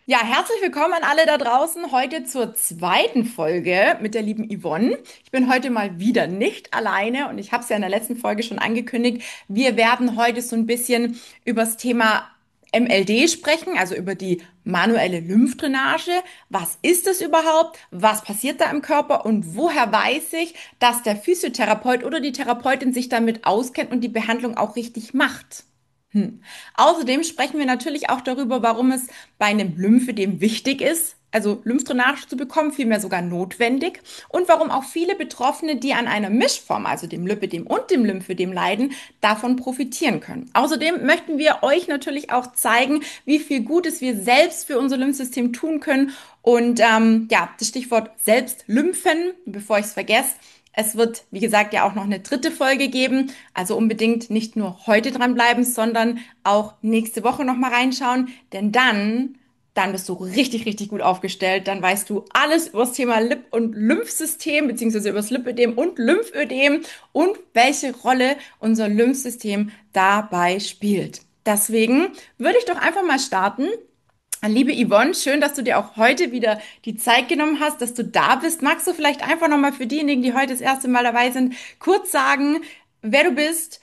Ja, herzlich willkommen an alle da draußen. Heute zur zweiten Folge mit der lieben Yvonne. Ich bin heute mal wieder nicht alleine und ich habe es ja in der letzten Folge schon angekündigt. Wir werden heute so ein bisschen über das Thema MLD sprechen, also über die manuelle Lymphdrainage. Was ist es überhaupt? Was passiert da im Körper? Und woher weiß ich, dass der Physiotherapeut oder die Therapeutin sich damit auskennt und die Behandlung auch richtig macht? Außerdem sprechen wir natürlich auch darüber, warum es bei einem Lymphödem wichtig ist, also Lymphdrainage zu bekommen, vielmehr sogar notwendig, und warum auch viele Betroffene, die an einer Mischform, also dem Lipödem und dem Lymphödem leiden, davon profitieren können. Außerdem möchten wir euch natürlich auch zeigen, wie viel Gutes wir selbst für unser Lymphsystem tun können. Und ja, das Stichwort Selbstlymphen, bevor ich es vergesse. Es wird, wie gesagt, ja auch noch eine dritte Folge geben. Also unbedingt nicht nur heute dranbleiben, sondern auch nächste Woche noch mal reinschauen. Denn dann bist du richtig, richtig gut aufgestellt. Dann weißt du alles über das Thema Lip- und Lymphsystem, beziehungsweise über das Lipödem und Lymphödem und welche Rolle unser Lymphsystem dabei spielt. Deswegen würde ich doch einfach mal starten. Liebe Yvonne, schön, dass du dir auch heute wieder die Zeit genommen hast, dass du da bist. Magst du vielleicht einfach nochmal für diejenigen, die heute das erste Mal dabei sind, kurz sagen, wer du bist?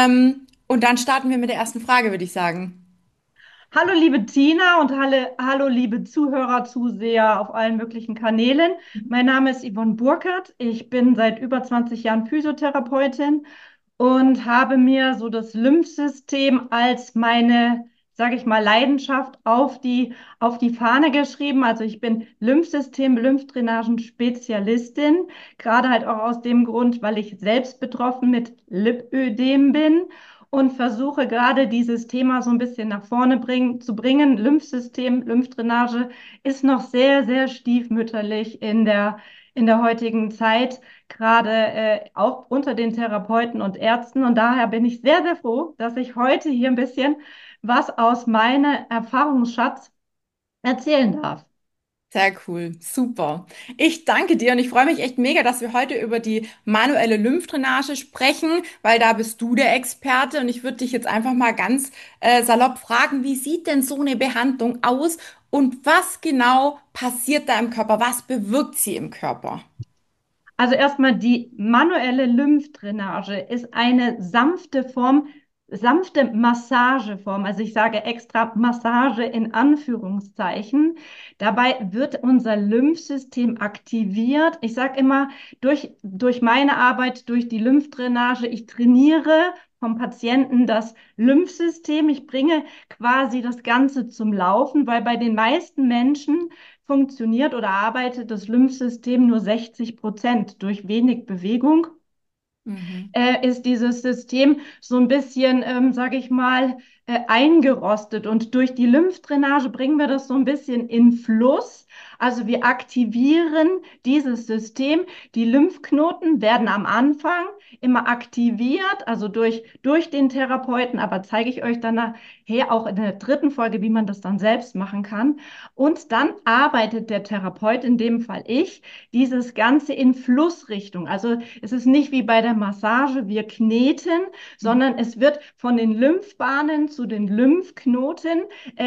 Und dann starten wir mit der ersten Frage, würde ich sagen. Hallo liebe Tina und hallo liebe Zuhörer, Zuseher auf allen möglichen Kanälen. Mein Name ist Yvonne Burkhardt. Ich bin seit über 20 Jahren Physiotherapeutin und habe mir so das Lymphsystem als meine, sage ich mal, Leidenschaft auf die Fahne geschrieben. Also ich bin Lymphsystem, Lymphdrainagen-Spezialistin, gerade halt auch aus dem Grund, weil ich selbst betroffen mit Lipödem bin und versuche gerade dieses Thema so ein bisschen nach vorne zu bringen. Lymphsystem, Lymphdrainage ist noch sehr, sehr stiefmütterlich in der heutigen Zeit, gerade auch unter den Therapeuten und Ärzten. Und daher bin ich sehr, sehr froh, dass ich heute hier ein bisschen was aus meinem Erfahrungsschatz erzählen darf. Sehr cool, super. Ich danke dir und ich freue mich echt mega, dass wir heute über die manuelle Lymphdrainage sprechen, weil da bist du der Experte und ich würde dich jetzt einfach mal ganz salopp fragen, wie sieht denn so eine Behandlung aus und was genau passiert da im Körper? Was bewirkt sie im Körper? Also erstmal die manuelle Lymphdrainage ist eine sanfte Massageform. Also ich sage extra Massage in Anführungszeichen. Dabei wird unser Lymphsystem aktiviert. Ich sage immer, durch meine Arbeit, durch die Lymphdrainage, ich trainiere vom Patienten das Lymphsystem. Ich bringe quasi das Ganze zum Laufen, weil bei den meisten Menschen funktioniert oder arbeitet das Lymphsystem nur 60% durch wenig Bewegung. Mhm. Ist dieses System so ein bisschen, sage ich mal, eingerostet. Und durch die Lymphdrainage bringen wir das so ein bisschen in Fluss. Also wir aktivieren dieses System. Die Lymphknoten werden am Anfang immer aktiviert, also durch den Therapeuten, aber zeige ich euch dann nachher auch in der dritten Folge, wie man das dann selbst machen kann. Und dann arbeitet der Therapeut, in dem Fall ich, dieses Ganze in Flussrichtung. Also es ist nicht wie bei der Massage, wir kneten, sondern es wird von den Lymphbahnen zu den Lymphknoten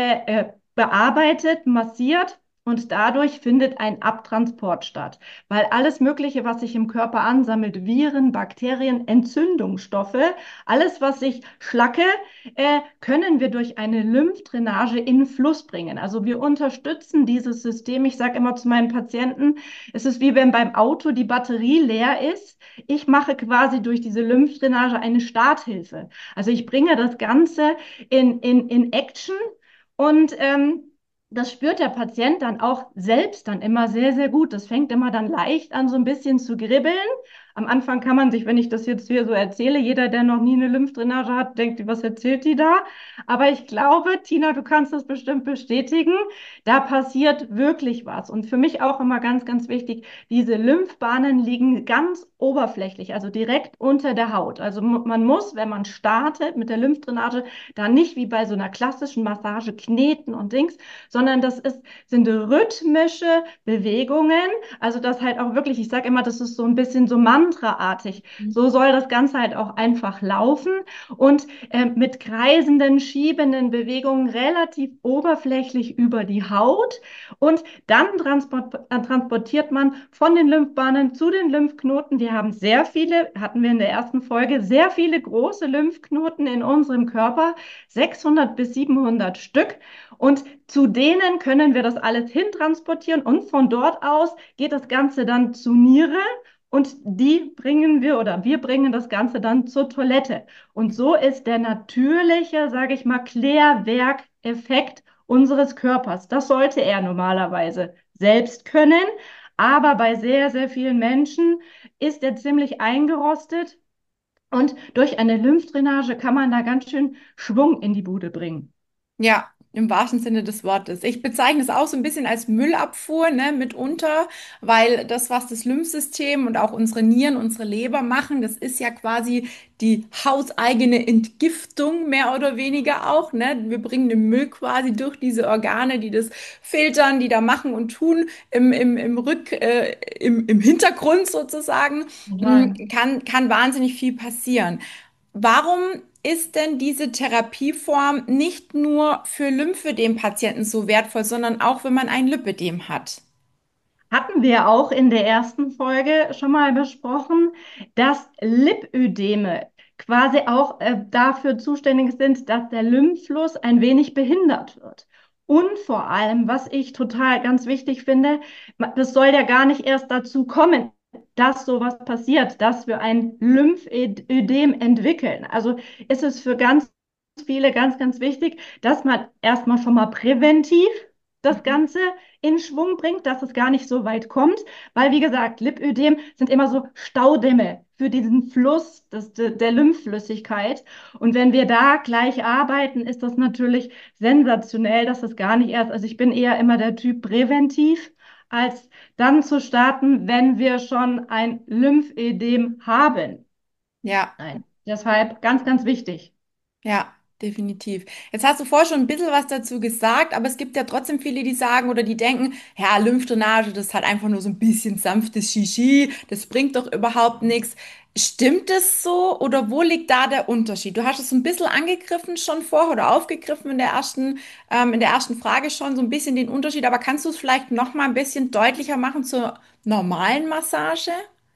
bearbeitet, massiert. Und dadurch findet ein Abtransport statt, weil alles Mögliche, was sich im Körper ansammelt, Viren, Bakterien, Entzündungsstoffe, alles, was sich schlacke, können wir durch eine Lymphdrainage in Fluss bringen. Also wir unterstützen dieses System. Ich sage immer zu meinen Patienten, es ist wie wenn beim Auto die Batterie leer ist. Ich mache quasi durch diese Lymphdrainage eine Starthilfe. Also ich bringe das Ganze in Action und das spürt der Patient dann auch selbst dann immer sehr, sehr gut. Das fängt immer dann leicht an, so ein bisschen zu kribbeln. Am Anfang kann man sich, wenn ich das jetzt hier so erzähle, jeder, der noch nie eine Lymphdrainage hat, denkt, was erzählt die da? Aber ich glaube, Tina, du kannst das bestimmt bestätigen. Da passiert wirklich was. Und für mich auch immer ganz, ganz wichtig, diese Lymphbahnen liegen ganz oberflächlich, also direkt unter der Haut. Also man muss, wenn man startet mit der Lymphdrainage, da nicht wie bei so einer klassischen Massage kneten und Dings, sondern sind rhythmische Bewegungen. Also das halt auch wirklich, ich sage immer, das ist so ein bisschen so mantraartig. So soll das Ganze halt auch einfach laufen und mit kreisenden, schiebenden Bewegungen relativ oberflächlich über die Haut. Und dann transportiert man von den Lymphbahnen zu den Lymphknoten. Wir haben sehr viele, hatten wir in der ersten Folge, sehr viele große Lymphknoten in unserem Körper, 600 bis 700 Stück. Und zu denen können wir das alles hintransportieren und von dort aus geht das Ganze dann zur Niere und die bringen wir oder wir bringen das Ganze dann zur Toilette. Und so ist der natürliche, sage ich mal, Klärwerkeffekt unseres Körpers. Das sollte er normalerweise selbst können, aber bei sehr, sehr vielen Menschen ist er ziemlich eingerostet und durch eine Lymphdrainage kann man da ganz schön Schwung in die Bude bringen. Ja, im wahrsten Sinne des Wortes. Ich bezeichne es auch so ein bisschen als Müllabfuhr, ne, mitunter, weil das, was das Lymphsystem und auch unsere Nieren, unsere Leber machen, das ist ja quasi die hauseigene Entgiftung, mehr oder weniger auch, ne? Wir bringen den Müll quasi durch diese Organe, die das filtern, die da machen und tun, im Hintergrund sozusagen, Total. kann wahnsinnig viel passieren. Warum ist denn diese Therapieform nicht nur für Lymphödem-Patienten so wertvoll, sondern auch, wenn man ein Lipödem hat? Hatten wir auch in der ersten Folge schon mal besprochen, dass Lipödeme quasi auch dafür zuständig sind, dass der Lymphfluss ein wenig behindert wird. Und vor allem, was ich total ganz wichtig finde, das soll ja gar nicht erst dazu kommen, dass sowas passiert, dass wir ein Lymphödem entwickeln. Also ist es für ganz viele ganz, ganz wichtig, dass man erstmal schon mal präventiv das Mhm. Ganze in Schwung bringt, dass es gar nicht so weit kommt, weil wie gesagt, Lipödem sind immer so Staudämme für diesen Fluss der Lymphflüssigkeit. Und wenn wir da gleich arbeiten, ist das natürlich sensationell, dass das gar nicht erst, also ich bin eher immer der Typ präventiv, als dann zu starten, wenn wir schon ein Lymphödem haben. Ja. Nein, deshalb ganz, ganz wichtig. Ja, definitiv. Jetzt hast du vorher schon ein bisschen was dazu gesagt, aber es gibt ja trotzdem viele, die sagen oder die denken, ja, Lymphdrainage, das ist halt einfach nur so ein bisschen sanftes Shishi, das bringt doch überhaupt nichts. Stimmt es so oder wo liegt da der Unterschied? Du hast es so ein bisschen angegriffen schon vorher oder aufgegriffen in der ersten Frage schon so ein bisschen den Unterschied, aber kannst du es vielleicht noch mal ein bisschen deutlicher machen zur normalen Massage?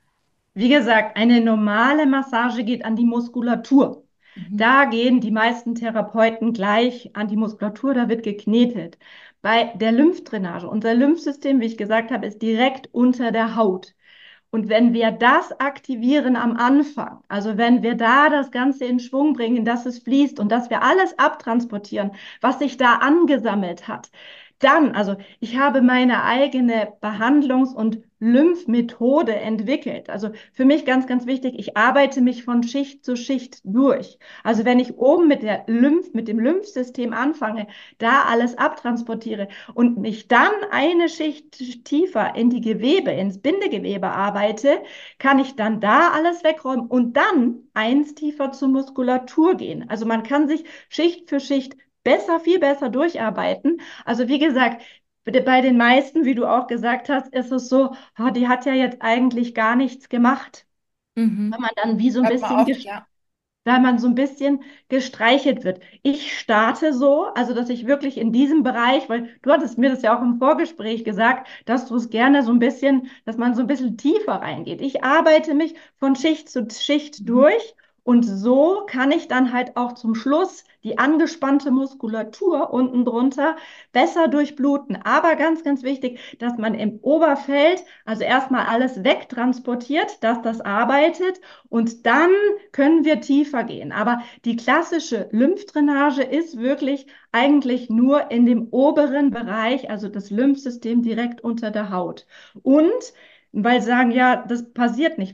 Wie gesagt, eine normale Massage geht an die Muskulatur. Mhm. Da gehen die meisten Therapeuten gleich an die Muskulatur, da wird geknetet. Bei der Lymphdrainage, unser Lymphsystem, wie ich gesagt habe, ist direkt unter der Haut. Und wenn wir das aktivieren am Anfang, also wenn wir da das Ganze in Schwung bringen, dass es fließt und dass wir alles abtransportieren, was sich da angesammelt hat, dann, also ich habe meine eigene Behandlungs- und Lymphmethode entwickelt. Also für mich ganz, ganz wichtig, ich arbeite mich von Schicht zu Schicht durch. Also wenn ich oben mit dem Lymphsystem anfange, da alles abtransportiere und mich dann eine Schicht tiefer in die Gewebe, ins Bindegewebe arbeite, kann ich dann da alles wegräumen und dann eins tiefer zur Muskulatur gehen. Also man kann sich Schicht für Schicht besser, viel besser durcharbeiten. Also wie gesagt, bei den meisten, wie du auch gesagt hast, ist es so, oh, die hat ja jetzt eigentlich gar nichts gemacht. Weil Mhm. man dann wie so ein Hört man bisschen oft, ja. weil man so ein bisschen gestreichelt wird. Ich starte so, also dass ich wirklich in diesem Bereich, weil du hattest mir das ja auch im Vorgespräch gesagt, dass du es gerne so ein bisschen, dass man so ein bisschen tiefer reingeht. Ich arbeite mich von Schicht zu Schicht Mhm. durch und so kann ich dann halt auch zum Schluss die angespannte Muskulatur unten drunter besser durchbluten. Aber ganz, ganz wichtig, dass man im Oberfeld also erstmal alles wegtransportiert, dass das arbeitet und dann können wir tiefer gehen. Aber die klassische Lymphdrainage ist wirklich eigentlich nur in dem oberen Bereich, also das Lymphsystem direkt unter der Haut. Und weil sie sagen, ja, das passiert nicht.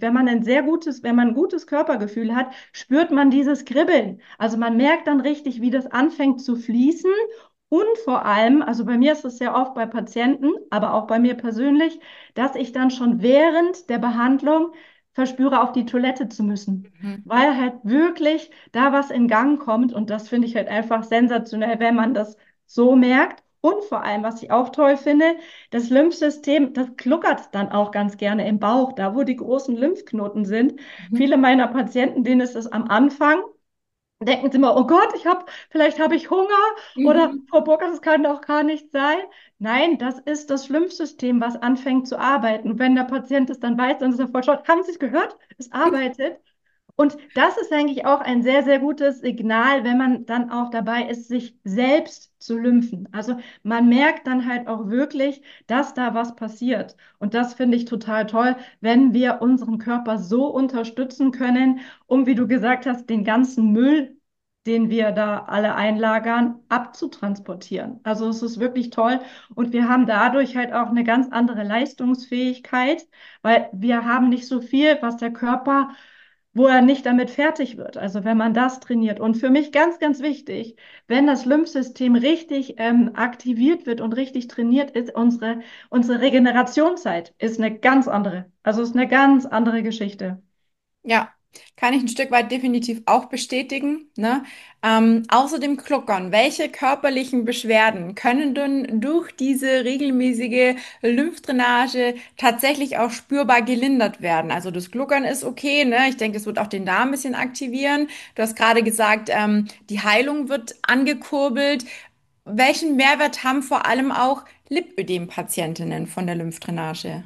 Wenn man ein gutes Körpergefühl hat, spürt man dieses Kribbeln. Also man merkt dann richtig, wie das anfängt zu fließen. Und vor allem, also bei mir ist es sehr oft bei Patienten, aber auch bei mir persönlich, dass ich dann schon während der Behandlung verspüre, auf die Toilette zu müssen, Mhm. weil halt wirklich da was in Gang kommt und das finde ich halt einfach sensationell, wenn man das so merkt. Und vor allem, was ich auch toll finde, das Lymphsystem, das gluckert dann auch ganz gerne im Bauch, da wo die großen Lymphknoten sind. Mhm. Viele meiner Patienten, denen ist es am Anfang, denken sie immer, oh Gott, vielleicht habe ich Hunger oder Mhm. Frau Burkhardt, das kann doch gar nicht sein. Nein, das ist das Lymphsystem, was anfängt zu arbeiten. Und wenn der Patient es dann weiß, dann ist er voll stolz. Haben Sie es gehört? Es arbeitet. Und das ist eigentlich auch ein sehr, sehr gutes Signal, wenn man dann auch dabei ist, sich selbst zu lymphen. Also man merkt dann halt auch wirklich, dass da was passiert. Und das finde ich total toll, wenn wir unseren Körper so unterstützen können, um, wie du gesagt hast, den ganzen Müll, den wir da alle einlagern, abzutransportieren. Also es ist wirklich toll. Und wir haben dadurch halt auch eine ganz andere Leistungsfähigkeit, weil wir haben nicht so viel, was der Körper wo er nicht damit fertig wird. Also wenn man das trainiert. Und für mich ganz, ganz wichtig, wenn das Lymphsystem richtig aktiviert wird und richtig trainiert ist, unsere Regenerationszeit ist eine ganz andere. Also ist eine ganz andere Geschichte. Ja, kann ich ein Stück weit definitiv auch bestätigen, ne? Außerdem Gluckern. Welche körperlichen Beschwerden können denn durch diese regelmäßige Lymphdrainage tatsächlich auch spürbar gelindert werden? Also das Gluckern ist okay, ne? Ich denke, es wird auch den Darm ein bisschen aktivieren. Du hast gerade gesagt, die Heilung wird angekurbelt. Welchen Mehrwert haben vor allem auch Lipödem-Patientinnen von der Lymphdrainage?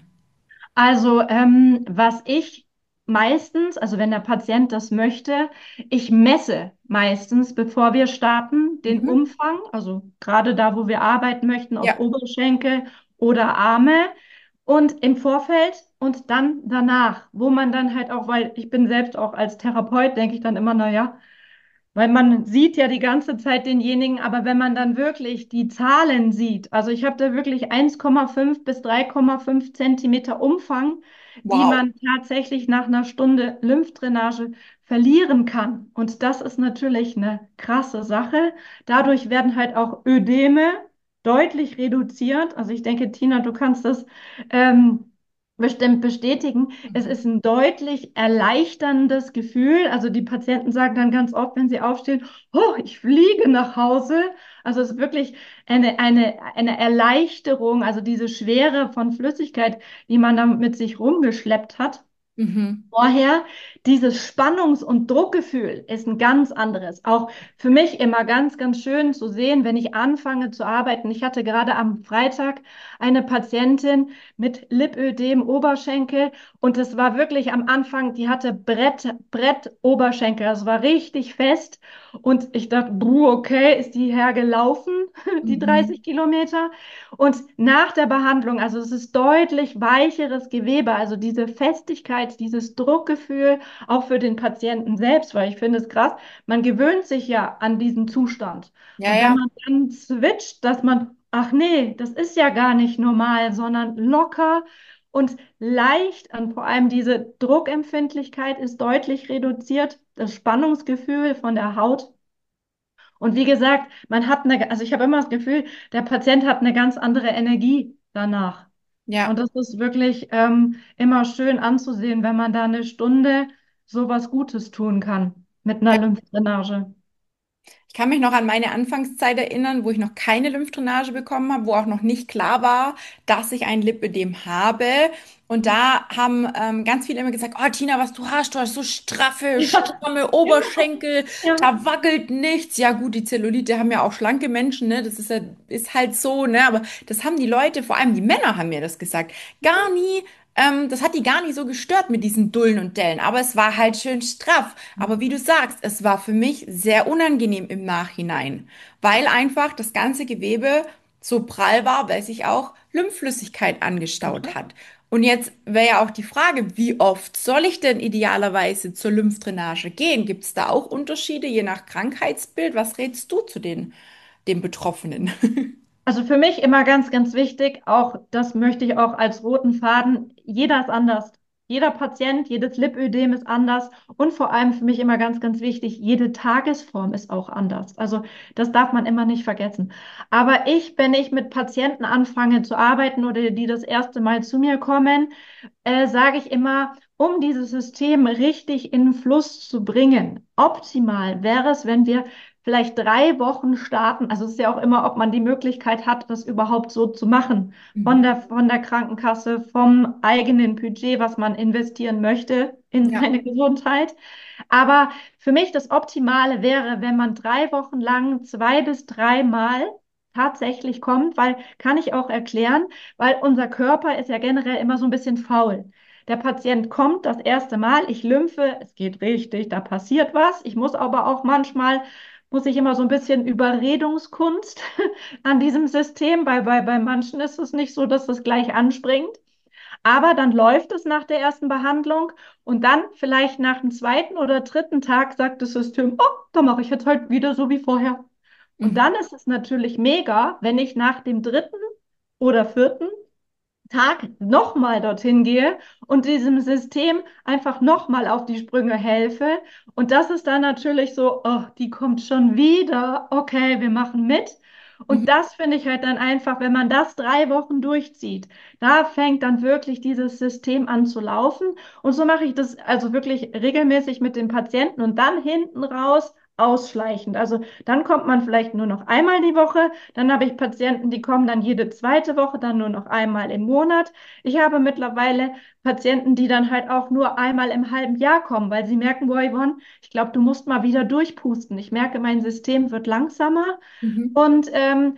Also, was ich meistens, also wenn der Patient das möchte, ich messe meistens, bevor wir starten, den Mhm. Umfang, also gerade da, wo wir arbeiten möchten, ob Ja, Oberschenkel oder Arme und im Vorfeld und dann danach, wo man dann halt auch, weil ich bin selbst auch als Therapeut, denke ich dann immer, na ja, weil man sieht ja die ganze Zeit denjenigen, aber wenn man dann wirklich die Zahlen sieht, also ich habe da wirklich 1,5 bis 3,5 Zentimeter Umfang, die wow. man tatsächlich nach einer Stunde Lymphdrainage verlieren kann. Und das ist natürlich eine krasse Sache. Dadurch werden halt auch Ödeme deutlich reduziert. Also ich denke, Tina, du kannst das bestimmt bestätigen. Es ist ein deutlich erleichterndes Gefühl. Also die Patienten sagen dann ganz oft, wenn sie aufstehen, oh, ich fliege nach Hause. Also es ist wirklich eine Erleichterung, also diese Schwere von Flüssigkeit, die man da mit sich rumgeschleppt hat. Mhm. Vorher, dieses Spannungs- und Druckgefühl ist ein ganz anderes. Auch für mich immer ganz, ganz schön zu sehen, wenn ich anfange zu arbeiten. Ich hatte gerade am Freitag eine Patientin mit Lipödem Oberschenkel und es war wirklich am Anfang, die hatte Brett Oberschenkel. Das war richtig fest und ich dachte, okay, ist die hergelaufen, die Mhm. 30 Kilometer? Und nach der Behandlung, also es ist deutlich weicheres Gewebe, also diese Festigkeit, dieses Druckgefühl, auch für den Patienten selbst, weil ich finde es krass, man gewöhnt sich ja an diesen Zustand. Ja, Und wenn ja. man dann switcht, dass man, ach nee, das ist ja gar nicht normal, sondern locker und leicht an, vor allem diese Druckempfindlichkeit ist deutlich reduziert, das Spannungsgefühl von der Haut und wie gesagt, man hat also ich habe immer das Gefühl, der Patient hat eine ganz andere Energie danach. Und Ja. das ist wirklich immer schön anzusehen, wenn man da eine Stunde so was Gutes tun kann mit einer Ja. Lymphdrainage. Ich kann mich noch an meine Anfangszeit erinnern, wo ich noch keine Lymphdrainage bekommen habe, wo auch noch nicht klar war, dass ich ein Lipödem habe. Und da haben ganz viele immer gesagt, oh Tina, was du hast so straffe, Ja, stramme Oberschenkel, ja. da wackelt nichts. Ja gut, die Zellulite haben ja auch schlanke Menschen, ne? Das ist ja, ist halt so, ne? Aber das haben die Leute, vor allem die Männer haben mir das gesagt, gar nie. Das hat die gar nicht so gestört mit diesen Dullen und Dellen, aber es war halt schön straff. Aber wie du sagst, es war für mich sehr unangenehm im Nachhinein, weil einfach das ganze Gewebe so prall war, weil sich auch Lymphflüssigkeit angestaut hat. Und jetzt wäre ja auch die Frage, wie oft soll ich denn idealerweise zur Lymphdrainage gehen? Gibt es da auch Unterschiede je nach Krankheitsbild? Was rätst du zu den Betroffenen? Also für mich immer ganz, ganz wichtig, auch das möchte ich auch als roten Faden, jeder ist anders. Jeder Patient, jedes Lipödem ist anders und vor allem für mich immer ganz, ganz wichtig, jede Tagesform ist auch anders. Also das darf man immer nicht vergessen. Aber wenn ich mit Patienten anfange zu arbeiten oder die das erste Mal zu mir kommen, sage ich immer, um dieses System richtig in den Fluss zu bringen, optimal wäre es, wenn wir vielleicht 3 Wochen starten. Also es ist ja auch immer, ob man die Möglichkeit hat, das überhaupt so zu machen. Mhm. Von der Krankenkasse, vom eigenen Budget, was man investieren möchte in Ja. seine Gesundheit. Aber für mich das Optimale wäre, wenn man 3 Wochen lang 2 bis 3 Mal tatsächlich kommt, weil kann ich auch erklären, weil unser Körper ist ja generell immer so ein bisschen faul. Der Patient kommt das erste Mal, ich lymphe, es geht richtig, da passiert was. Ich muss aber auch manchmal, muss ich immer so ein bisschen Überredungskunst an diesem System, weil bei manchen ist es nicht so, dass es gleich anspringt. Aber dann läuft es nach der ersten Behandlung und dann vielleicht nach dem zweiten oder dritten Tag sagt das System, oh, da mache ich jetzt halt wieder so wie vorher. Und Mhm. dann ist es natürlich mega, wenn ich nach dem dritten oder vierten Tag nochmal dorthin gehe und diesem System einfach nochmal auf die Sprünge helfe. Und das ist dann natürlich so, oh, die kommt schon wieder. Okay, wir machen mit. Und Mhm. das finde ich halt dann einfach, wenn man das 3 Wochen durchzieht, da fängt dann wirklich dieses System an zu laufen. Und so mache ich das also wirklich regelmäßig mit den Patienten und dann hinten raus ausschleichend. Also dann kommt man vielleicht nur noch einmal die Woche, dann habe ich Patienten, die kommen dann jede zweite Woche, dann nur noch einmal im Monat. Ich habe mittlerweile Patienten, die dann halt auch nur einmal im halben Jahr kommen, weil sie merken, boah, Yvonne, ich glaube, du musst mal wieder durchpusten. Ich merke, mein System wird langsamer Mhm. und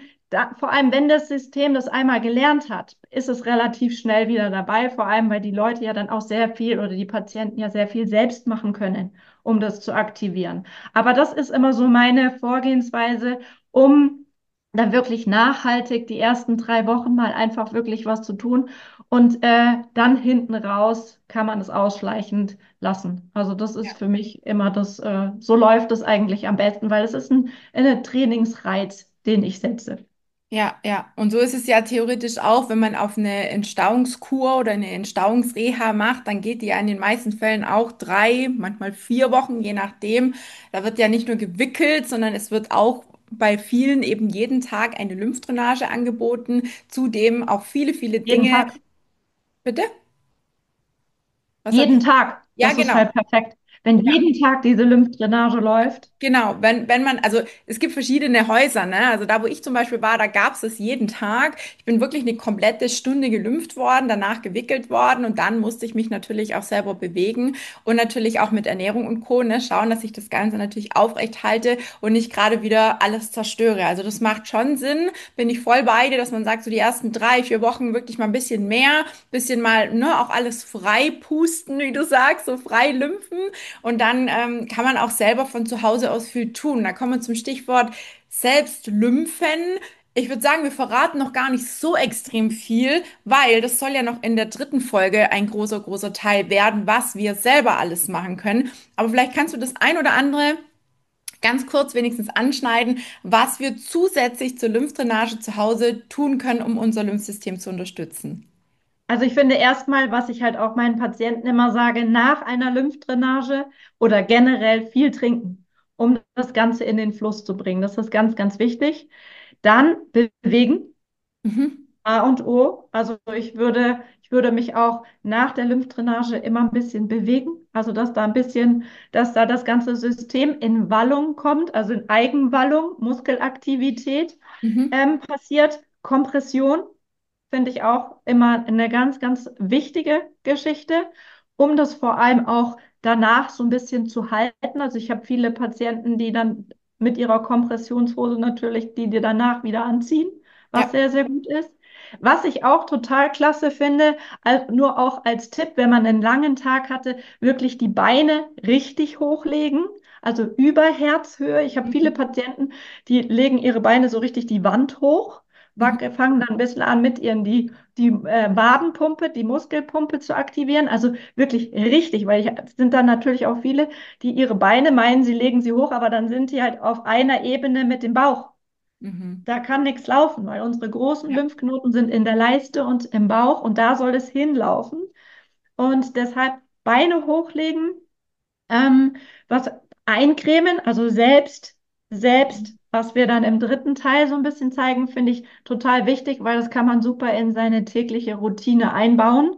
vor allem, wenn das System das einmal gelernt hat, ist es relativ schnell wieder dabei, vor allem, weil die Leute ja dann auch sehr viel oder die Patienten ja sehr viel selbst machen können, um das zu aktivieren. Aber das ist immer so meine Vorgehensweise, um dann wirklich nachhaltig die ersten 3 Wochen mal einfach wirklich was zu tun. Und dann hinten raus kann man es ausschleichend lassen. Also das ist für mich immer so läuft es eigentlich am besten, weil es ist ein Trainingsreiz, den ich setze. Ja, ja. Und so ist es ja theoretisch auch, wenn man auf eine Entstauungskur oder eine Entstauungsreha macht, dann geht die ja in den meisten Fällen auch 3, manchmal 4 Wochen, je nachdem. Da wird ja nicht nur gewickelt, sondern es wird auch bei vielen eben jeden Tag eine Lymphdrainage angeboten. Zudem auch viele, viele Jeden Dinge. Tag. Bitte? Was habe Jeden ich? Tag. Ja, Das ist genau. halt perfekt. Wenn jeden Tag diese Lymphdrainage läuft, Genau, wenn man, also es gibt verschiedene Häuser, ne? Also da, wo ich zum Beispiel war, da gab es jeden Tag. Ich bin wirklich eine komplette Stunde gelümpft worden, danach gewickelt worden und dann musste ich mich natürlich auch selber bewegen und natürlich auch mit Ernährung und Co. Ne? Schauen, dass ich das Ganze natürlich aufrecht halte und nicht gerade wieder alles zerstöre. Also das macht schon Sinn, bin ich voll bei dir, dass man sagt, so die ersten 3, 4 Wochen wirklich mal ein bisschen mehr, bisschen mal, ne, auch alles frei pusten, wie du sagst, so frei lymphen. Und dann kann man auch selber von zu Hause aus viel tun. Da kommen wir zum Stichwort Selbstlymphen. Ich würde sagen, wir verraten noch gar nicht so extrem viel, weil das soll ja noch in der dritten Folge ein großer, großer Teil werden, was wir selber alles machen können. Aber vielleicht kannst du das ein oder andere ganz kurz wenigstens anschneiden, was wir zusätzlich zur Lymphdrainage zu Hause tun können, um unser Lymphsystem zu unterstützen. also ich finde erstmal, was ich halt auch meinen Patienten immer sage, nach einer Lymphdrainage oder generell viel trinken, um das Ganze in den Fluss zu bringen. Das ist ganz, ganz wichtig. Dann bewegen. Mhm. A und O. Also ich würde mich auch nach der Lymphdrainage immer ein bisschen bewegen. Also dass da ein bisschen, dass da das ganze System in Wallung kommt, also in Eigenwallung, Muskelaktivität Mhm. passiert. Kompression finde ich auch immer eine ganz, ganz wichtige Geschichte, um das vor allem auch danach so ein bisschen zu halten. Also ich habe viele Patienten, die dann mit ihrer Kompressionshose natürlich, die dir danach wieder anziehen, was Ja. sehr, sehr gut ist. Was ich auch total klasse finde, nur auch als Tipp, wenn man einen langen Tag hatte, wirklich die Beine richtig hochlegen, also über Herzhöhe. Ich habe viele Mhm. Patienten, die legen ihre Beine so richtig die Wand hoch, Mhm. fangen dann ein bisschen an, mit ihren die Wadenpumpe, die Muskelpumpe zu aktivieren. Also wirklich richtig, weil es sind dann natürlich auch viele, die ihre Beine meinen, sie legen sie hoch, aber dann sind die halt auf einer Ebene mit dem Bauch. Mhm. Da kann nichts laufen, weil unsere großen Ja. Lymphknoten sind in der Leiste und im Bauch und da soll es hinlaufen. Und deshalb Beine hochlegen, was eincremen, also selbst, was wir dann im dritten Teil so ein bisschen zeigen, finde ich total wichtig, weil das kann man super in seine tägliche Routine einbauen.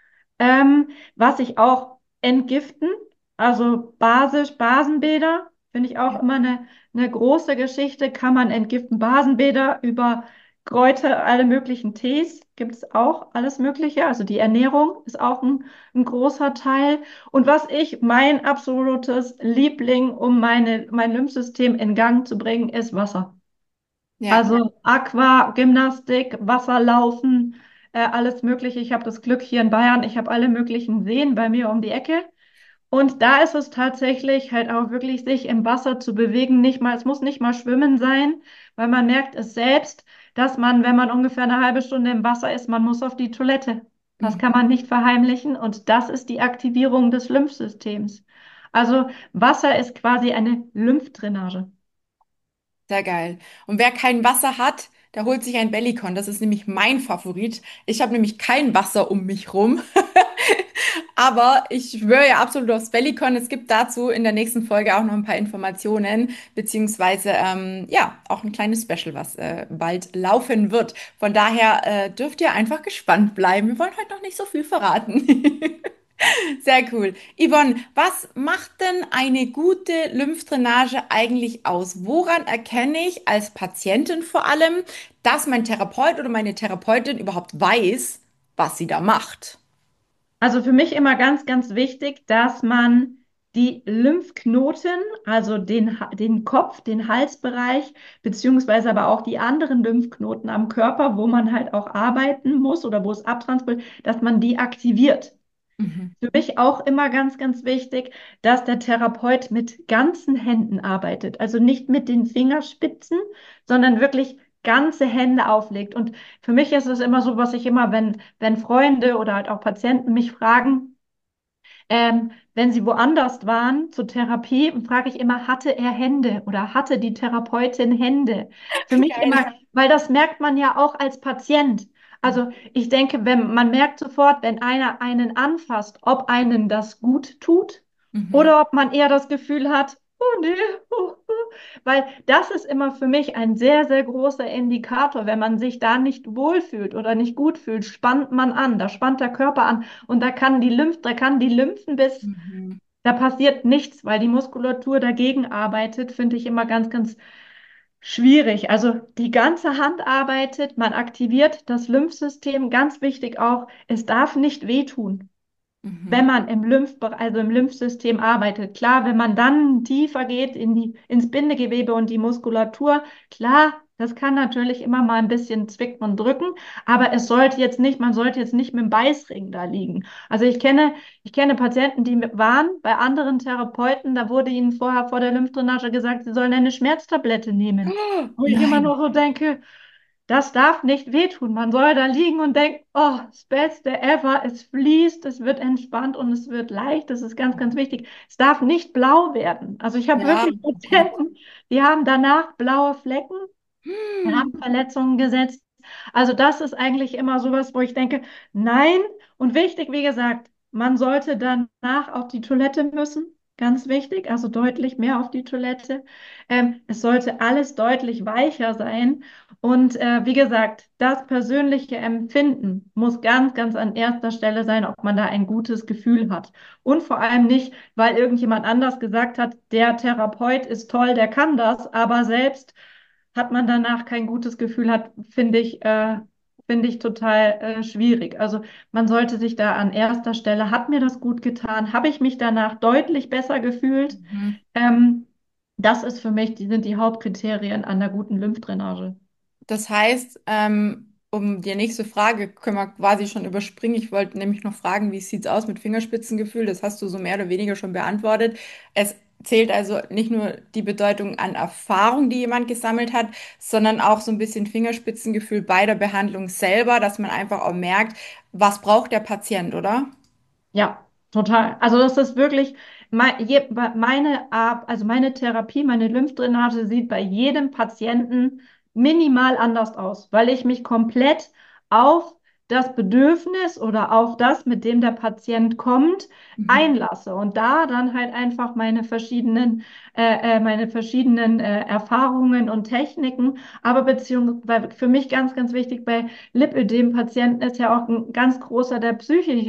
Was ich auch entgiften, also Basenbäder, finde ich auch immer eine eine große Geschichte, kann man entgiften. Basenbäder über Kräuter, alle möglichen Tees gibt es auch, alles Mögliche. Also die Ernährung ist auch ein großer Teil. Und was mein absolutes Liebling, um mein Lymphsystem in Gang zu bringen, ist Wasser. Ja, Also Aqua, Gymnastik, Wasserlaufen, alles Mögliche. Ich habe das Glück hier in Bayern, ich habe alle möglichen Seen bei mir um die Ecke. Und da ist es tatsächlich halt auch wirklich, sich im Wasser zu bewegen. Nicht mal, es muss nicht mal Schwimmen sein, weil man merkt es selbst, dass man, wenn man ungefähr eine halbe Stunde im Wasser ist, man muss auf die Toilette. Das mhm. kann man nicht verheimlichen und das ist die Aktivierung des Lymphsystems. Also Wasser ist quasi eine Lymphdrainage. Sehr geil. Und wer kein Wasser hat, der holt sich ein Bellycon. Das ist nämlich mein Favorit. Ich habe nämlich kein Wasser um mich rum. Aber ich schwöre ja absolut aufs Bellycon. Es gibt dazu in der nächsten Folge auch noch ein paar Informationen, beziehungsweise ja, auch ein kleines Special, was bald laufen wird. Von daher dürft ihr einfach gespannt bleiben. Wir wollen heute noch nicht so viel verraten. Sehr cool. Yvonne, was macht denn eine gute Lymphdrainage eigentlich aus? Woran erkenne ich als Patientin vor allem, dass mein Therapeut oder meine Therapeutin überhaupt weiß, was sie da macht? Also für mich immer ganz, ganz wichtig, dass man die Lymphknoten, also den Kopf, den Halsbereich, beziehungsweise aber auch die anderen Lymphknoten am Körper, wo man halt auch arbeiten muss oder wo es abtransportiert, dass man die aktiviert. Mhm. Für mich auch immer ganz, ganz wichtig, dass der Therapeut mit ganzen Händen arbeitet. Also nicht mit den Fingerspitzen, sondern wirklich ganze Hände auflegt. Und für mich ist es immer so, was ich immer, wenn Freunde oder halt auch Patienten mich fragen, wenn sie woanders waren zur Therapie, frage ich immer, hatte er Hände oder hatte die Therapeutin Hände? Für mich Geil. immer, weil das merkt man ja auch als Patient. Also ich denke, wenn man merkt sofort, wenn einer einen anfasst, ob einen das gut tut Mhm. oder ob man eher das Gefühl hat, oh nee, weil das ist immer für mich ein sehr, sehr großer Indikator. Wenn man sich da nicht wohlfühlt oder nicht gut fühlt, spannt man an, da spannt der Körper an und da kann die Lymphen bis, Mhm. da passiert nichts, weil die Muskulatur dagegen arbeitet, finde ich immer ganz, ganz schwierig. Also die ganze Hand arbeitet, man aktiviert das Lymphsystem, ganz wichtig auch, es darf nicht wehtun, wenn Mhm. man also im Lymphsystem arbeitet. Klar, wenn man dann tiefer geht ins Bindegewebe und die Muskulatur, klar, das kann natürlich immer mal ein bisschen zwicken und drücken, aber man sollte jetzt nicht mit dem Beißring da liegen. Also ich kenne Patienten, die waren bei anderen Therapeuten, da wurde ihnen vorher vor der Lymphdrainage gesagt, sie sollen eine Schmerztablette nehmen. Oh, Wo ich immer nein. noch so denke, das darf nicht wehtun. Man soll da liegen und denken, oh, das Beste ever. Es fließt, es wird entspannt und es wird leicht. Das ist ganz, ganz wichtig. Es darf nicht blau werden. Also ich habe Ja, wirklich oh Gott. Patienten, die haben danach blaue Flecken, haben Hm. Verletzungen gesetzt. Also das ist eigentlich immer sowas, wo ich denke, nein. Und wichtig, wie gesagt, man sollte danach auf die Toilette müssen. Ganz wichtig, also deutlich mehr auf die Toilette. Es sollte alles deutlich weicher sein. Und wie gesagt, das persönliche Empfinden muss ganz, ganz an erster Stelle sein, ob man da ein gutes Gefühl hat. Und vor allem nicht, weil irgendjemand anders gesagt hat, der Therapeut ist toll, der kann das, aber selbst hat man danach kein gutes Gefühl hat, finde ich total schwierig. Also man sollte sich da an erster Stelle, hat mir das gut getan, habe ich mich danach deutlich besser gefühlt. Mhm. Ähm, Das ist für mich, die sind die Hauptkriterien an der guten Lymphdrainage. Das heißt, um die nächste Frage können wir quasi schon überspringen. Ich wollte nämlich noch fragen, wie sieht's aus mit Fingerspitzengefühl? Das hast du so mehr oder weniger schon beantwortet. Es zählt also nicht nur die Bedeutung an Erfahrung, die jemand gesammelt hat, sondern auch so ein bisschen Fingerspitzengefühl bei der Behandlung selber, dass man einfach auch merkt, was braucht der Patient, oder? Ja, total. Also das ist wirklich also meine Therapie, meine Lymphdrainage sieht bei jedem Patienten minimal anders aus, weil ich mich komplett auf das Bedürfnis oder auch das, mit dem der Patient kommt, Mhm. einlasse und da dann halt einfach meine verschiedenen Erfahrungen und Techniken, aber beziehungsweise für mich ganz, ganz wichtig bei Lipödem-Patienten ist ja auch ein ganz großer der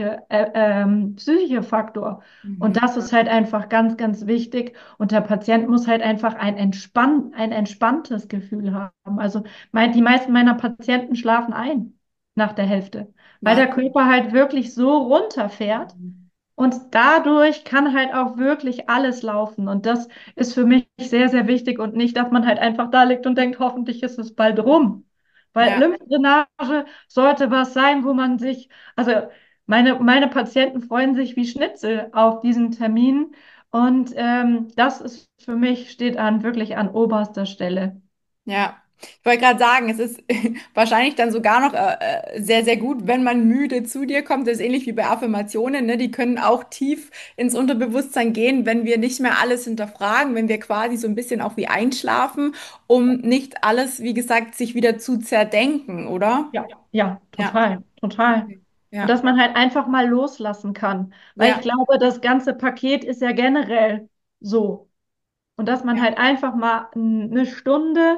psychische Faktor. Und Mhm. das ist halt einfach ganz, ganz wichtig. Und der Patient muss halt einfach ein entspanntes Gefühl haben. Also die meisten meiner Patienten schlafen ein nach der Hälfte, weil der Wahnsinn. Körper halt wirklich so runterfährt. Mhm. Und dadurch kann halt auch wirklich alles laufen. Und das ist für mich sehr, sehr wichtig und nicht, dass man halt einfach da liegt und denkt, hoffentlich ist es bald rum. Weil Ja, Lymphdrainage sollte was sein, wo man sich, also meine Patienten freuen sich wie Schnitzel auf diesen Termin. Und das ist für mich, steht wirklich an oberster Stelle. ja. Ich wollte gerade sagen, es ist wahrscheinlich dann sogar noch sehr, sehr gut, wenn man müde zu dir kommt. Das ist ähnlich wie bei Affirmationen, ne? Die können auch tief ins Unterbewusstsein gehen, wenn wir nicht mehr alles hinterfragen, wenn wir quasi so ein bisschen auch wie einschlafen, um nicht alles, wie gesagt, sich wieder zu zerdenken, oder? Ja, ja, Ja, total, total. okay. Und Ja, dass man halt einfach mal loslassen kann. Weil ich ja, glaube, das ganze Paket ist ja generell so. Und dass man ja, halt einfach mal eine Stunde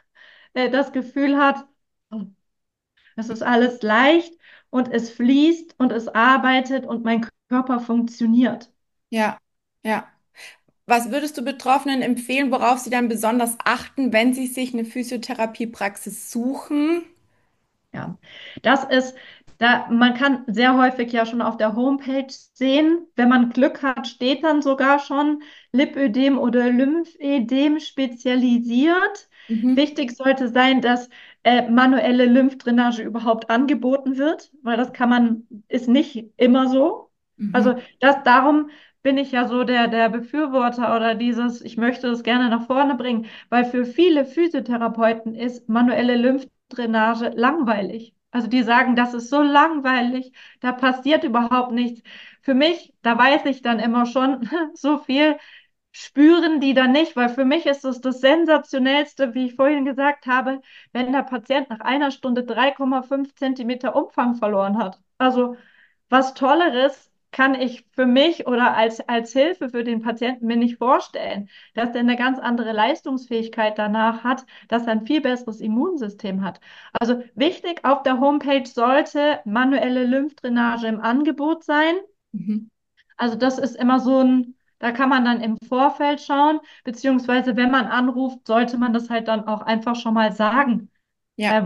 das Gefühl hat, oh, es ist alles leicht und es fließt und es arbeitet und mein Körper funktioniert. ja, ja. Was würdest du Betroffenen empfehlen, worauf sie dann besonders achten, wenn sie sich eine Physiotherapiepraxis suchen? Ja, das ist, man kann sehr häufig ja schon auf der Homepage sehen, wenn man Glück hat, steht dann sogar schon Lipödem oder Lymphödem spezialisiert. Mhm. Wichtig sollte sein, dass manuelle Lymphdrainage überhaupt angeboten wird, weil das ist nicht immer so. Mhm. Also darum bin ich ja so der Befürworter oder ich möchte es gerne nach vorne bringen, weil für viele Physiotherapeuten ist manuelle Lymphdrainage langweilig. Also die sagen, das ist so langweilig, da passiert überhaupt nichts. Für mich, da weiß ich dann immer schon, so viel spüren die dann nicht, weil für mich ist es das Sensationellste, wie ich vorhin gesagt habe, wenn der Patient nach einer Stunde 3,5 Zentimeter Umfang verloren hat. Also was Tolleres kann ich für mich oder als Hilfe für den Patienten mir nicht vorstellen, dass der eine ganz andere Leistungsfähigkeit danach hat, dass er ein viel besseres Immunsystem hat. Also wichtig, auf der Homepage sollte manuelle Lymphdrainage im Angebot sein. Mhm. Also das ist immer so da kann man dann im Vorfeld schauen, beziehungsweise wenn man anruft, sollte man das halt dann auch einfach schon mal sagen, Ja.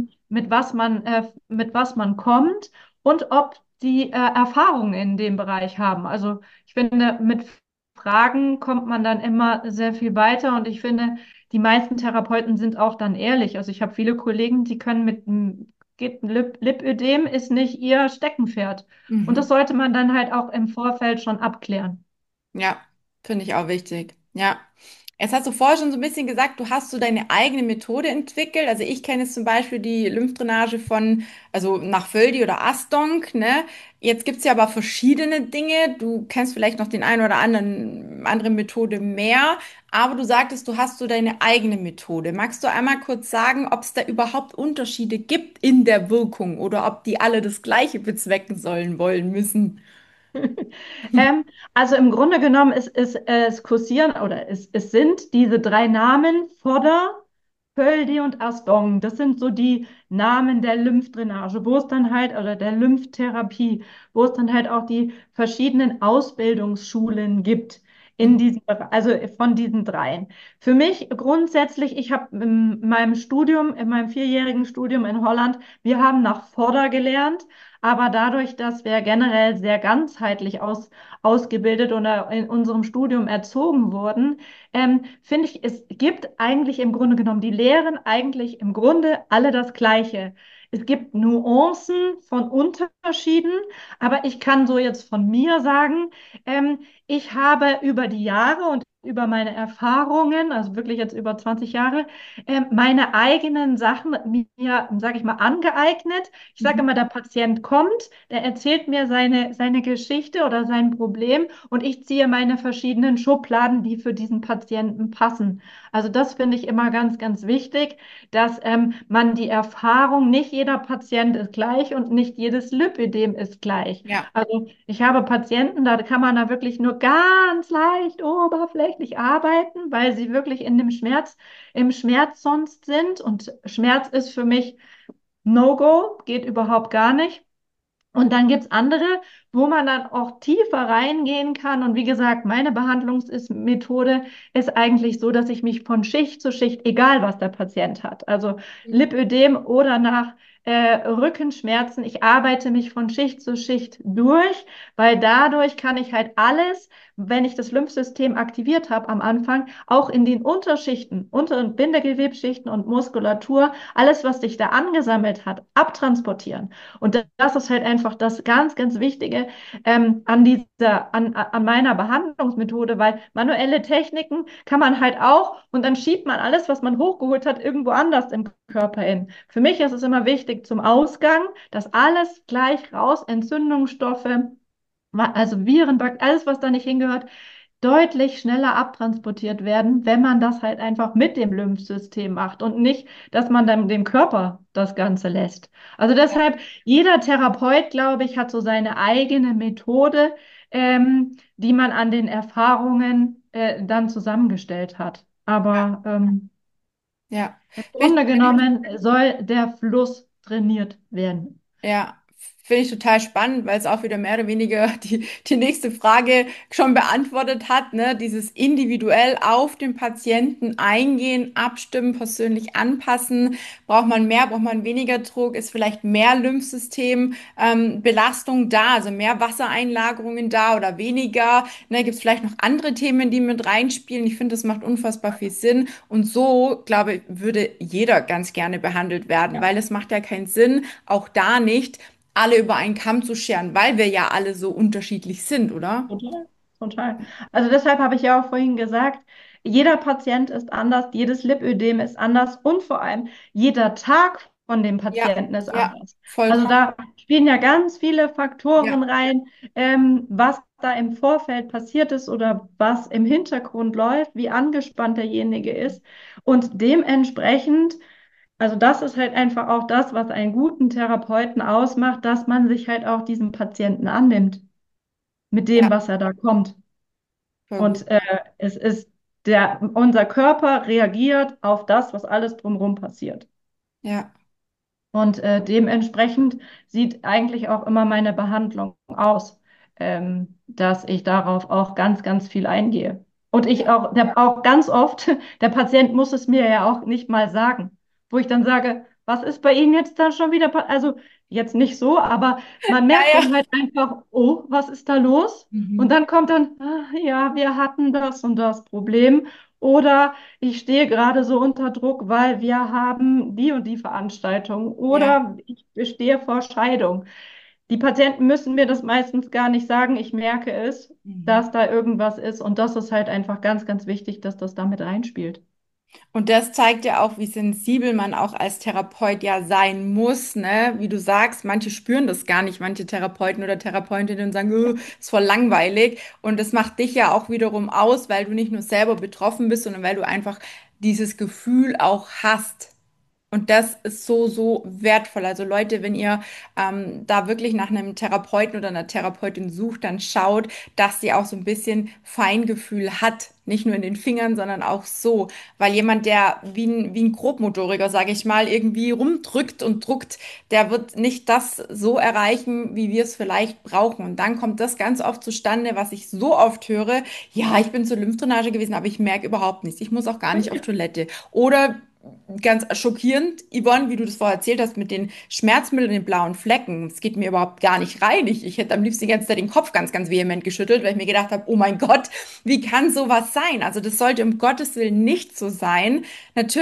mit was man kommt und ob die Erfahrungen in dem Bereich haben. Also ich finde, mit Fragen kommt man dann immer sehr viel weiter und ich finde, die meisten Therapeuten sind auch dann ehrlich. Also ich habe viele Kollegen, die können Lipödem ist nicht ihr Steckenpferd. Und das Mhm. sollte man dann halt auch im Vorfeld schon abklären. Ja, finde ich auch wichtig. Ja. Jetzt hast du vorher schon so ein bisschen gesagt, du hast so deine eigene Methode entwickelt. Also ich kenne jetzt zum Beispiel die Lymphdrainage also nach Völdi oder Astonk, ne? Jetzt gibt's ja aber verschiedene Dinge. Du kennst vielleicht noch den einen oder andere Methode mehr, aber du sagtest, du hast so deine eigene Methode. Magst du einmal kurz sagen, ob es da überhaupt Unterschiede gibt in der Wirkung oder ob die alle das Gleiche bezwecken sollen, wollen, müssen? Ähm, also im Grunde genommen es kursieren oder es sind diese drei Namen Fodder, Pöldi und Asdong. Das sind so die Namen der Lymphdrainage, wo es dann halt, oder der Lymphtherapie, wo es dann halt auch die verschiedenen Ausbildungsschulen gibt. Mhm. Also von diesen dreien. Für mich grundsätzlich, ich habe in meinem Studium, in meinem vierjährigen Studium in Holland, wir haben nach Fodder gelernt, aber dadurch, dass wir generell sehr ganzheitlich ausgebildet oder in unserem Studium erzogen wurden, finde ich, es gibt eigentlich im Grunde genommen, die lehren eigentlich im Grunde alle das Gleiche. Es gibt Nuancen von Unterschieden, aber ich kann so jetzt von mir sagen, ich habe über die Jahre und über meine Erfahrungen, also wirklich jetzt über 20 Jahre, meine eigenen Sachen mir, sage ich mal, angeeignet. Ich sage Mhm. immer, der Patient kommt, der erzählt mir seine Geschichte oder sein Problem und ich ziehe meine verschiedenen Schubladen, die für diesen Patienten passen. Also das finde ich immer ganz, ganz wichtig, dass man die Erfahrung, nicht jeder Patient ist gleich und nicht jedes Lipödem ist gleich. Ja, Also ich habe Patienten, da kann man da wirklich nur ganz leicht oberflächlich arbeiten, weil sie wirklich im Schmerz sonst sind. Und Schmerz ist für mich No-Go, geht überhaupt gar nicht. Und dann gibt es andere, wo man dann auch tiefer reingehen kann. Und wie gesagt, meine Behandlungsmethode ist eigentlich so, dass ich mich von Schicht zu Schicht, egal was der Patient hat, also Lipödem oder nach Rückenschmerzen, ich arbeite mich von Schicht zu Schicht durch, weil dadurch kann ich halt alles, wenn ich das Lymphsystem aktiviert habe am Anfang, auch in den Unterschichten, Unter- und Bindegewebsschichten und Muskulatur, alles, was sich da angesammelt hat, abtransportieren. Und das ist halt einfach das ganz, ganz Wichtige an meiner Behandlungsmethode, weil manuelle Techniken kann man halt auch und dann schiebt man alles, was man hochgeholt hat, irgendwo anders im Körper hin. Für mich ist es immer wichtig zum Ausgang, dass alles gleich raus, Entzündungsstoffe, also Viren, alles, was da nicht hingehört, deutlich schneller abtransportiert werden, wenn man das halt einfach mit dem Lymphsystem macht und nicht, dass man dann dem Körper das Ganze lässt. Also deshalb, jeder Therapeut, glaube ich, hat so seine eigene Methode, die man an den Erfahrungen dann zusammengestellt hat. Aber ja. im Finde Grunde genommen soll der Fluss trainiert werden. Ja, finde ich total spannend, weil es auch wieder mehr oder weniger die nächste Frage schon beantwortet hat, ne? Dieses individuell auf den Patienten eingehen, abstimmen, persönlich anpassen. Braucht man mehr, braucht man weniger Druck? Ist vielleicht mehr Lymphsystem, Belastung da, also mehr Wassereinlagerungen da oder weniger? Ne? Gibt es vielleicht noch andere Themen, die mit reinspielen? Ich finde, das macht unfassbar viel Sinn. Und so, glaube ich, würde jeder ganz gerne behandelt werden, Ja. weil es macht ja keinen Sinn, auch da nicht alle über einen Kamm zu scheren, weil wir ja alle so unterschiedlich sind, oder? Total, total. Also deshalb habe ich ja auch vorhin gesagt, jeder Patient ist anders, jedes Lipödem ist anders und vor allem jeder Tag von dem Ja, Patienten ist ja, anders. Also vollkommen. da spielen ja ganz viele Ja, Faktoren rein, was da im Vorfeld passiert ist oder was im Hintergrund läuft, wie angespannt derjenige ist. Und dementsprechend, also das ist halt einfach auch das, was einen guten Therapeuten ausmacht, dass man sich halt auch diesem Patienten annimmt mit dem, ja, was er da kommt. voll gut. Und es ist unser Körper reagiert auf das, was alles drumherum passiert. Ja, Und dementsprechend sieht eigentlich auch immer meine Behandlung aus, dass ich darauf auch ganz, ganz viel eingehe. Und ich auch, auch ganz oft, der Patient muss es mir ja auch nicht mal sagen, wo ich dann sage, was ist bei Ihnen jetzt da schon wieder? Also jetzt nicht so, aber man ja, merkt ja. dann halt einfach, oh, was ist da los? Und Mhm. dann kommt dann, ah, ja, wir hatten das und das Problem. Oder ich stehe gerade so unter Druck, weil wir haben die und die Veranstaltung Ja. oder ich stehe vor Scheidung. Die Patienten müssen mir das meistens gar nicht sagen. Ich merke es, Mhm. dass da irgendwas ist und das ist halt einfach ganz, ganz wichtig, dass das damit reinspielt. Und das zeigt ja auch, wie sensibel man auch als Therapeut ja sein muss, ne? Wie du sagst, manche spüren das gar nicht, manche Therapeuten oder Therapeutinnen sagen, ist voll langweilig. Und das macht dich ja auch wiederum aus, weil du nicht nur selber betroffen bist, sondern weil du einfach dieses Gefühl auch hast. Und das ist so, so wertvoll. Also Leute, wenn ihr da wirklich nach einem Therapeuten oder einer Therapeutin sucht, dann schaut, dass sie auch so ein bisschen Feingefühl hat. Nicht nur in den Fingern, sondern auch so. Weil jemand, der wie ein Grobmotoriker, sage ich mal, irgendwie rumdrückt und druckt, der wird nicht das so erreichen, wie wir es vielleicht brauchen. Und dann kommt das ganz oft zustande, was ich so oft höre. Ja, ich bin zur Lymphdrainage gewesen, aber ich merke überhaupt nichts. Ich muss auch gar nicht auf Toilette. Oder ganz schockierend, Yvonne, wie du das vorher erzählt hast, mit den Schmerzmitteln und den blauen Flecken. Es geht mir überhaupt gar nicht rein. Ich hätte am liebsten die ganze Zeit den Kopf ganz, ganz vehement geschüttelt, weil ich mir gedacht habe, oh mein Gott, wie kann sowas sein? Also das sollte um Gottes Willen nicht so sein. Natürlich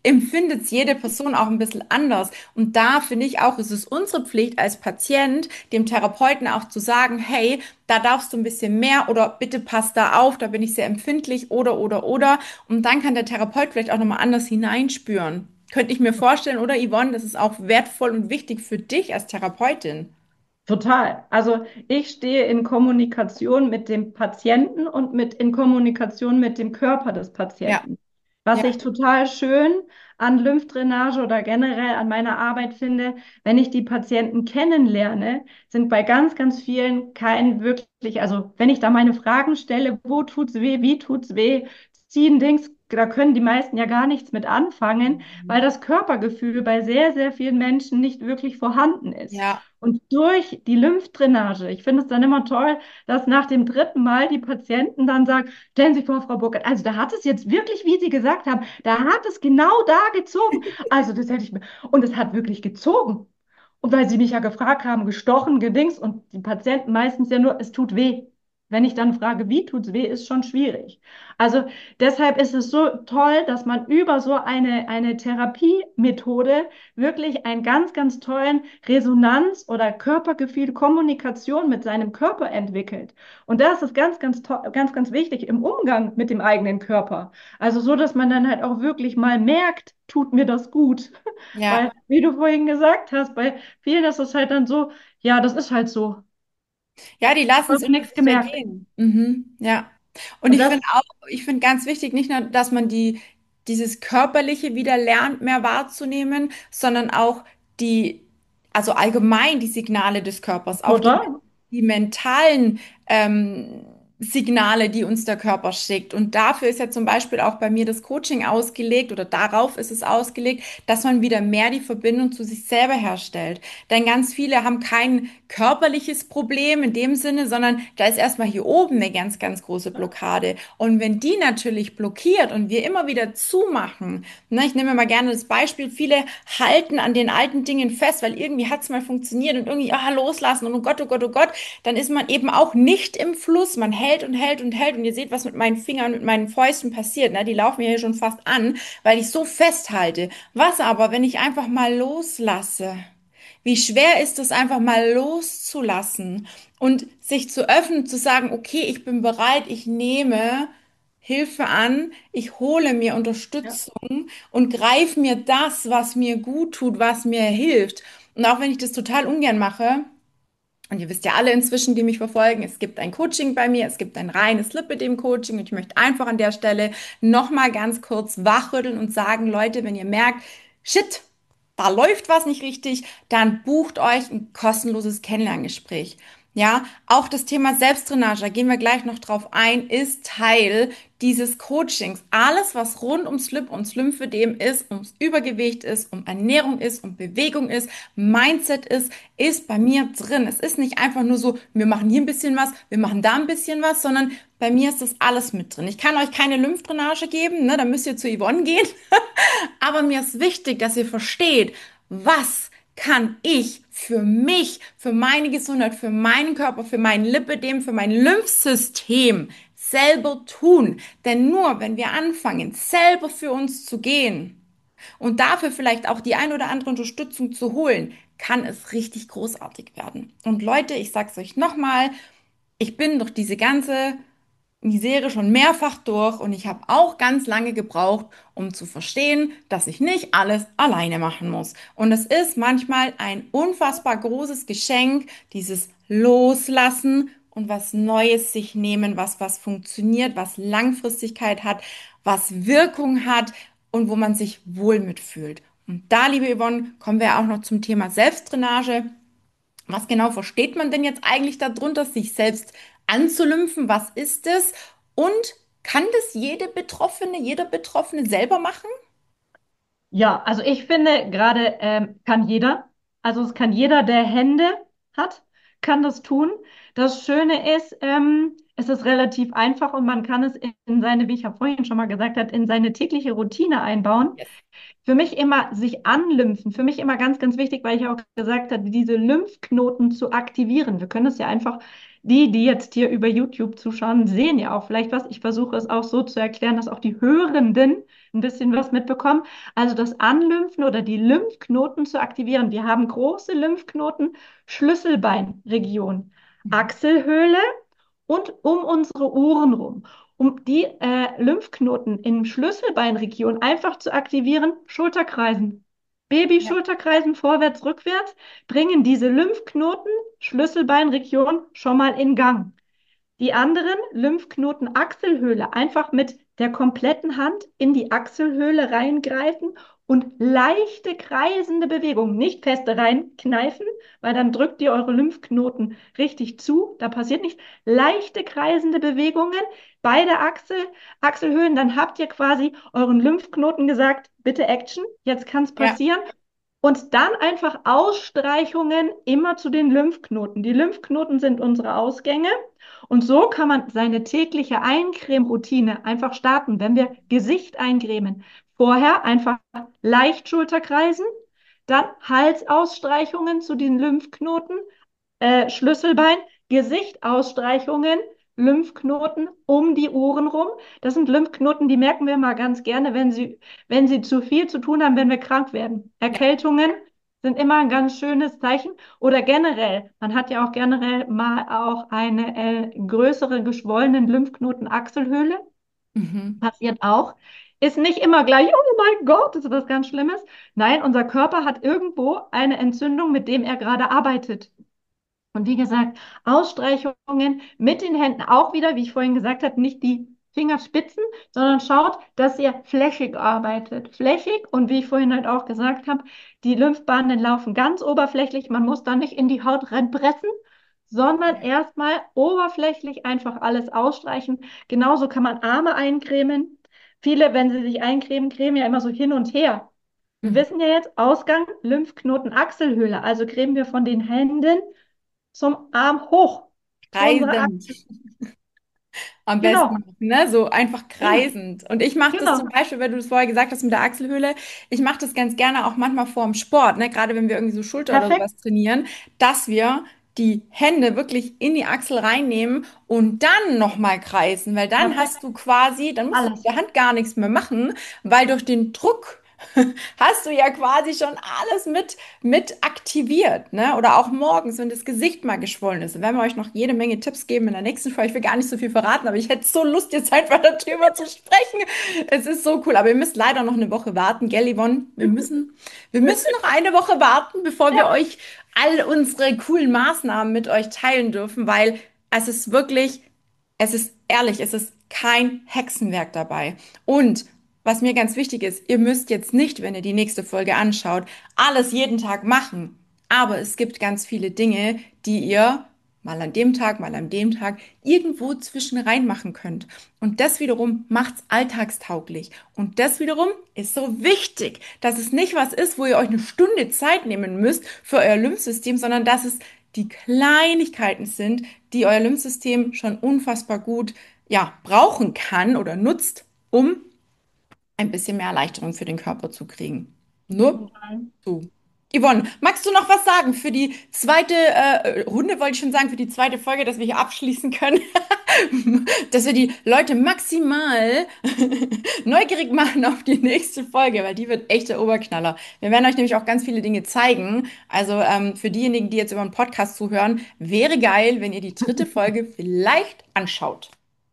empfindet es jede Person auch ein bisschen anders. Und da finde ich auch, ist es unsere Pflicht als Patient, dem Therapeuten auch zu sagen, hey, da darfst du ein bisschen mehr oder bitte pass da auf, da bin ich sehr empfindlich oder. Und dann kann der Therapeut vielleicht auch nochmal anders hineinspüren. Könnte ich mir vorstellen, oder Yvonne, das ist auch wertvoll und wichtig für dich als Therapeutin. Total. Also ich stehe in Kommunikation mit dem Patienten und in Kommunikation mit dem Körper des Ja, Patienten. Was ich ja, total schön an Lymphdrainage oder generell an meiner Arbeit finde, wenn ich die Patienten kennenlerne, sind bei ganz, ganz vielen kein wirklich, also wenn ich da meine Fragen stelle, wo tut's weh, wie tut's weh, ziehen Dings, da können die meisten ja gar nichts mit anfangen, weil das Körpergefühl bei sehr, sehr vielen Menschen nicht wirklich vorhanden ist. ja, Und durch die Lymphdrainage, ich finde es dann immer toll, dass nach dem dritten Mal die Patienten dann sagen, stellen Sie sich vor, Frau Burkhardt, also da hat es jetzt wirklich, wie Sie gesagt haben, da hat es genau da gezogen. Also das hätte ich mir, und es hat wirklich gezogen. Und weil Sie mich ja gefragt haben, gestochen, gedings, und die Patienten meistens ja nur, es tut weh. Wenn ich dann frage, wie tut's weh, ist schon schwierig. Also deshalb ist es so toll, dass man über so eine Therapiemethode wirklich einen ganz, ganz tollen Resonanz oder Körpergefühl, Kommunikation mit seinem Körper entwickelt. Und das ist ganz, ganz, ganz, ganz wichtig im Umgang mit dem eigenen Körper. Also so, dass man dann halt auch wirklich mal merkt, tut mir das gut. ja. Weil, wie du vorhin gesagt hast, bei vielen ist es halt dann so, ja, das ist halt so. Ja, die lassen es Hast über nichts sich gemerkt. ergehen. Mhm, ja. Und Und ich das, finde auch, ich finde ganz wichtig, nicht nur, dass man dieses Körperliche wieder lernt, mehr wahrzunehmen, sondern auch die, also allgemein die Signale des Körpers, auch total. die mentalen Signale, die uns der Körper schickt. Und dafür ist ja zum Beispiel auch bei mir das Coaching ausgelegt oder darauf ist es ausgelegt, dass man wieder mehr die Verbindung zu sich selber herstellt. Denn ganz viele haben kein körperliches Problem in dem Sinne, sondern da ist erstmal hier oben eine ganz, ganz große Blockade. Und wenn die natürlich blockiert und wir immer wieder zumachen, ne, ich nehme mal gerne das Beispiel, viele halten an den alten Dingen fest, weil irgendwie hat es mal funktioniert und irgendwie, loslassen und oh Gott, oh Gott, oh Gott, dann ist man eben auch nicht im Fluss. Man hält und hält und hält und ihr seht, was mit meinen Fingern, mit meinen Fäusten passiert. Ne? Die laufen mir hier schon fast an, weil ich so festhalte. Was aber, wenn ich einfach mal loslasse? Wie schwer ist es einfach mal loszulassen und sich zu öffnen, zu sagen, okay, ich bin bereit, ich nehme Hilfe an, ich hole mir Ja. Unterstützung und greife mir das, was mir gut tut, was mir hilft. Und auch wenn ich das total ungern mache, und ihr wisst ja alle inzwischen, die mich verfolgen, es gibt ein Coaching bei mir, es gibt ein reines Lipidem-Coaching und ich möchte einfach an der Stelle nochmal ganz kurz wachrütteln und sagen, Leute, wenn ihr merkt, shit, da läuft was nicht richtig, dann bucht euch ein kostenloses Kennenlerngespräch. Ja, auch das Thema Selbstdrainage, da gehen wir gleich noch drauf ein, ist Teil dieses Coachings. Alles, was rund ums Lip und Lymphödem ist, ums Übergewicht ist, um Ernährung ist, um Bewegung ist, Mindset ist bei mir drin. Es ist nicht einfach nur so, wir machen hier ein bisschen was, wir machen da ein bisschen was, sondern bei mir ist das alles mit drin. Ich kann euch keine Lymphdrainage geben, ne, da müsst ihr zu Yvonne gehen. Aber mir ist wichtig, dass ihr versteht, was kann ich für mich, für meine Gesundheit, für meinen Körper, für mein Lipidem, für mein Lymphsystem selber tun. Denn nur wenn wir anfangen, selber für uns zu gehen und dafür vielleicht auch die ein oder andere Unterstützung zu holen, kann es richtig großartig werden. Und Leute, ich sag's euch nochmal, ich bin durch diese ganze Misere schon mehrfach durch und ich habe auch ganz lange gebraucht, um zu verstehen, dass ich nicht alles alleine machen muss. Und es ist manchmal ein unfassbar großes Geschenk, dieses Loslassen und was Neues sich nehmen, was funktioniert, was Langfristigkeit hat, was Wirkung hat und wo man sich wohl mitfühlt. Und da, liebe Yvonne, kommen wir auch noch zum Thema Selbstdrainage. Was genau versteht man denn jetzt eigentlich darunter, sich selbst anzulymphen? Was ist es? Und kann das jeder Betroffene selber machen? Ja, also ich finde gerade kann jeder, also es kann jeder, der Hände hat, kann das tun. Das Schöne ist, es ist relativ einfach und man kann es in seine, wie ich ja vorhin schon mal gesagt habe, in seine tägliche Routine einbauen. Yes. Für mich immer sich anlymphen, für mich immer ganz, ganz wichtig, weil ich auch gesagt habe, diese Lymphknoten zu aktivieren. Wir können es ja einfach, die jetzt hier über YouTube zuschauen, sehen ja auch vielleicht was. Ich versuche es auch so zu erklären, dass auch die Hörenden ein bisschen was mitbekommen. Also das Anlymphen oder die Lymphknoten zu aktivieren. Wir haben große Lymphknoten, Schlüsselbeinregion, Mhm. Achselhöhle und um unsere Ohren rum. Um die Lymphknoten in Schlüsselbeinregion einfach zu aktivieren, Schulterkreisen. Ja. Baby-Schulterkreisen vorwärts, rückwärts, bringen diese Lymphknoten, Schlüsselbeinregion schon mal in Gang. Die anderen Lymphknoten Achselhöhle einfach mit der kompletten Hand in die Achselhöhle reingreifen und leichte kreisende Bewegungen, nicht feste reinkneifen, weil dann drückt ihr eure Lymphknoten richtig zu, da passiert nichts. Leichte kreisende Bewegungen, beide Achselhöhlen, dann habt ihr quasi euren Lymphknoten gesagt, bitte Action, jetzt kann es Ja. passieren. Und dann einfach Ausstreichungen immer zu den Lymphknoten. Die Lymphknoten sind unsere Ausgänge. Und so kann man seine tägliche Eincremeroutine einfach starten, wenn wir Gesicht eincremen. Vorher einfach leicht Schulterkreisen, dann Halsausstreichungen zu den Lymphknoten, Schlüsselbein, Gesichtsausstreichungen, Lymphknoten um die Ohren rum. Das sind Lymphknoten, die merken wir mal ganz gerne, wenn sie zu viel zu tun haben, wenn wir krank werden. Ja. Erkältungen sind immer ein ganz schönes Zeichen. Oder generell, man hat ja auch generell mal auch eine größere geschwollene Lymphknotenachselhöhle. Mhm. Passiert auch. Ist nicht immer gleich, oh mein Gott, ist was ganz Schlimmes. Nein, unser Körper hat irgendwo eine Entzündung, mit dem er gerade arbeitet. Und wie gesagt, Ausstreichungen mit den Händen auch wieder, wie ich vorhin gesagt habe, nicht die Fingerspitzen, sondern schaut, dass ihr flächig arbeitet. Flächig und wie ich vorhin halt auch gesagt habe, die Lymphbahnen laufen ganz oberflächlich. Man muss da nicht in die Haut reinpressen, sondern Ja. erstmal oberflächlich einfach alles ausstreichen. Genauso kann man Arme eincremen. Viele, wenn sie sich eincremen, cremen ja immer so hin und her. Wir Mhm. wissen ja jetzt, Ausgang, Lymphknoten, Achselhöhle. Also cremen wir von den Händen zum Arm hoch, zu unserer Kreisend. Achse. Am Genau, besten, ne? So einfach genau, kreisend. Und ich mache das zum genau. Beispiel, weil du das vorher gesagt hast mit der Achselhöhle. Ich mache das ganz gerne auch manchmal vorm Sport, ne? Gerade wenn wir irgendwie so Schulter oder Perfekt, sowas trainieren, dass wir die Hände wirklich in die Achsel reinnehmen und dann nochmal kreisen, weil dann hast perfekt, du quasi, dann musst du mit alles. der Hand gar nichts mehr machen, weil durch den Druck hast du ja quasi schon alles mit aktiviert, ne? Oder auch morgens, wenn das Gesicht mal geschwollen ist. Dann werden wir euch noch jede Menge Tipps geben in der nächsten Folge. Ich will gar nicht so viel verraten, aber ich hätte so Lust, jetzt einfach darüber zu sprechen. Es ist so cool. Aber ihr müsst leider noch eine Woche warten, gell, Yvonne? Wir müssen noch eine Woche warten, bevor wir Ja, euch all unsere coolen Maßnahmen mit euch teilen dürfen, weil es ist wirklich, es ist ehrlich, es ist kein Hexenwerk dabei. Und was mir ganz wichtig ist, ihr müsst jetzt nicht, wenn ihr die nächste Folge anschaut, alles jeden Tag machen. Aber es gibt ganz viele Dinge, die ihr mal an dem Tag, mal an dem Tag irgendwo zwischen rein machen könnt. Und das wiederum macht's alltagstauglich. Und das wiederum ist so wichtig, dass es nicht was ist, wo ihr euch eine Stunde Zeit nehmen müsst für euer Lymphsystem, sondern dass es die Kleinigkeiten sind, die euer Lymphsystem schon unfassbar gut, ja, brauchen kann oder nutzt, um ein bisschen mehr Erleichterung für den Körper zu kriegen. Nur so. Yvonne, magst du noch was sagen für die zweite Runde, wollte ich schon sagen, für die zweite Folge, dass wir hier abschließen können? Dass wir die Leute maximal neugierig machen auf die nächste Folge, weil die wird echt der Oberknaller. Wir werden euch nämlich auch ganz viele Dinge zeigen. Also für diejenigen, die jetzt über einen Podcast zuhören, wäre geil, wenn ihr die dritte Folge vielleicht anschaut.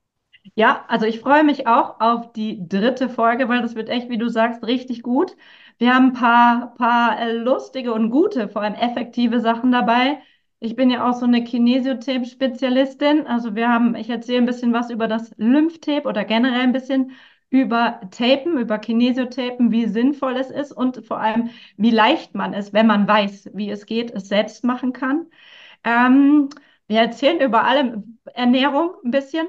Ja, also ich freue mich auch auf die dritte Folge, weil das wird echt, wie du sagst, richtig gut. Wir haben ein paar lustige und gute, vor allem effektive Sachen dabei. Ich bin ja auch so eine Kinesiotape-Spezialistin. Also ich erzähle ein bisschen was über das Lymphtape oder generell ein bisschen über Tapen, über Kinesiotapen, wie sinnvoll es ist und vor allem, wie leicht man es, wenn man weiß, wie es geht, es selbst machen kann. Ähm, Wir erzählen über alle Ernährung ein bisschen,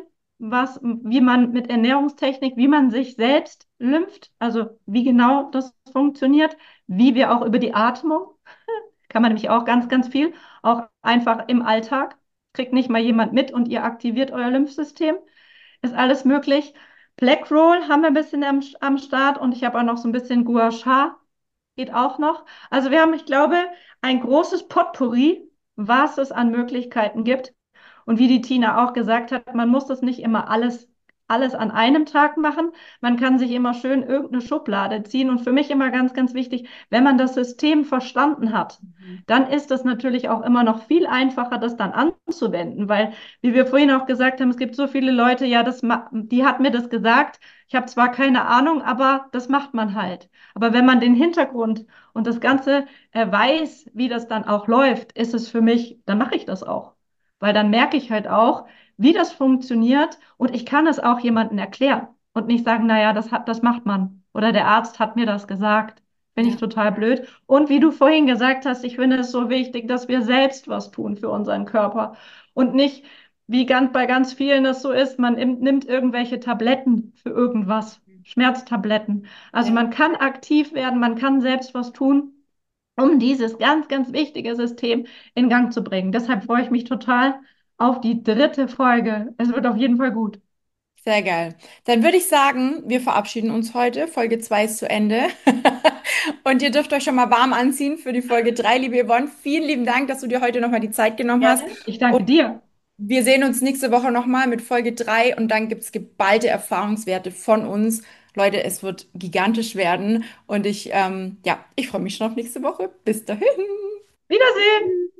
wie man mit Ernährungstechnik, wie man sich selbst lympht, also wie genau das funktioniert, wie wir auch über die Atmung, kann man nämlich auch ganz, ganz viel, auch einfach im Alltag. kriegt nicht mal jemand mit und ihr aktiviert euer Lymphsystem. Ist alles möglich. Black Roll haben wir ein bisschen am Start und ich habe auch noch so ein bisschen Gua Sha, geht auch noch. Also wir haben, ich glaube, ein großes Potpourri, was es an Möglichkeiten gibt. Und wie die Tina auch gesagt hat, man muss das nicht immer alles an einem Tag machen. Man kann sich immer schön irgendeine Schublade ziehen. Und für mich immer ganz, ganz wichtig, wenn man das System verstanden hat, Mhm. dann ist das natürlich auch immer noch viel einfacher, das dann anzuwenden, weil, wie wir vorhin auch gesagt haben, es gibt so viele Leute, ja, die hat mir das gesagt. Ich habe zwar keine Ahnung, aber das macht man halt. Aber wenn man den Hintergrund und das Ganze weiß, wie das dann auch läuft, ist es für mich, dann mache ich das auch. Weil dann merke ich halt auch, wie das funktioniert und ich kann es auch jemandem erklären und nicht sagen, naja, das macht man. Oder der Arzt hat mir das gesagt. Finde ich Ja, total blöd. Und wie du vorhin gesagt hast, ich finde es so wichtig, dass wir selbst was tun für unseren Körper und nicht, wie bei ganz vielen das so ist, man nimmt irgendwelche Tabletten für irgendwas, Schmerztabletten. Also ja. man kann aktiv werden, man kann selbst was tun, um dieses ganz, ganz wichtige System in Gang zu bringen. Deshalb freue ich mich total auf die dritte Folge. Es wird auf jeden Fall gut. Sehr geil. Dann würde ich sagen, wir verabschieden uns heute. Folge 2 ist zu Ende. Und ihr dürft euch schon mal warm anziehen für die Folge 3, liebe Yvonne. Vielen lieben Dank, dass du dir heute nochmal die Zeit genommen hast. Gerne. Ich danke dir. Wir sehen uns nächste Woche nochmal mit Folge 3 und dann gibt es geballte Erfahrungswerte von uns. Leute, es wird gigantisch werden und ich freue mich schon auf nächste Woche. Bis dahin. Wiedersehen.